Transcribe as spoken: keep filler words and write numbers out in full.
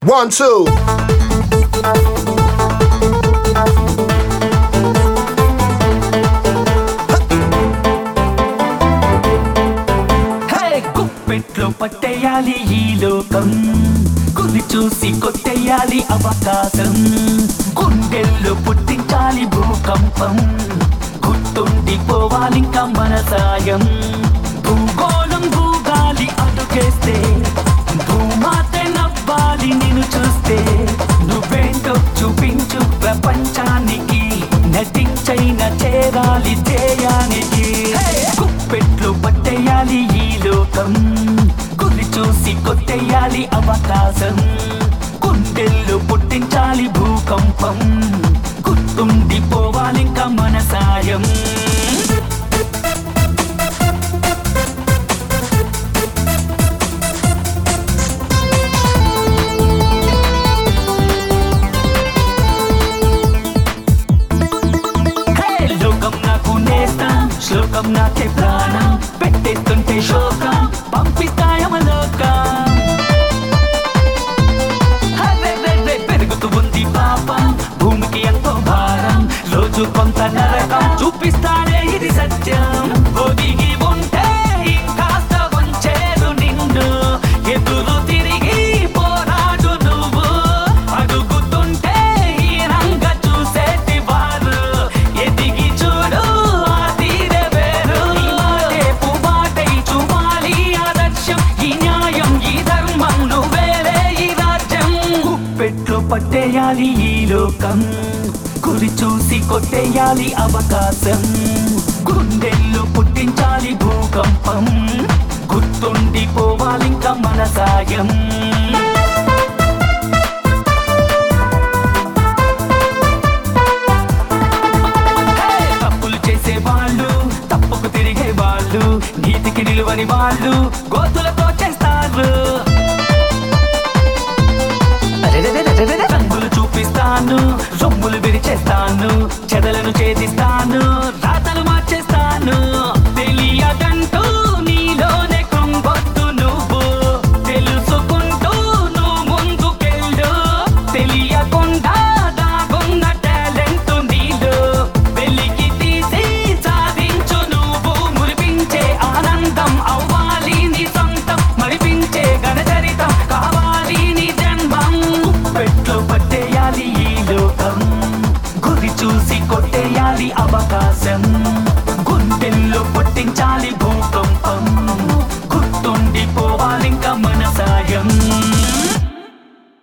One, two. Hey, గుప్పెట్లో పట్టేయాలి ఈ లోకం, గురి చూసి కొట్టేయాలి అవకాశం, గుండెల్లో పుట్టించాలి భూకంపం, గుర్తుండిపోవాలింకా మన సాయం. భూగోళం భూగాలి అడుగేస్తే, భూమాతే నవ్వాలి నిన్ను చూస్తే, నువ్వేంటో చూపించు ప్రపంచానికి, నటించైనా చేరాలి ధ్యేయానికి. గుప్పెట్లు పట్టేయాలి ఈ లోకం, గురి చూసి కొట్టేయాలి అవకాశం, గుండెల్లో పుట్టించాలి భూకంపం, గుర్తుండిపోవాలింకా మన సాయం. శ్లోకం నాకే ప్రాణం, పెట్టేస్తుంటే శోకం, పంపిస్తాయమలోకం. పెరుగుతూ ఉంది పాపం, భూమికి ఎంతో భారం, రోజు కొంత నరకం, చూపిస్తానే ఇది సత్యం. ఒదిగి ఉంటే ఇంకాస్త వంచేదు నిన్ను, ఎదురు తిరిగి పోరాడు నువ్వు, అడుగుతుంటే హీనంగా చూసేటి వారు, ఎదిగి చూడు పట్టేయాలి ఈ లోకం, గురి చూసి కొట్టేయాలి అవకాశం, గుండెల్లో పుట్టించాలి భూకంపం, గుర్తుండిపోవాలింకా మన సాయం. తప్పులు చేసే వాళ్ళు, తప్పుకు తిరిగే వాళ్ళు, నీతికి నిలువని వాళ్ళు గోతులతో చేస్తారు. రంగులు చూపిస్తాను, రొమ్ములు విరిచేస్తాను,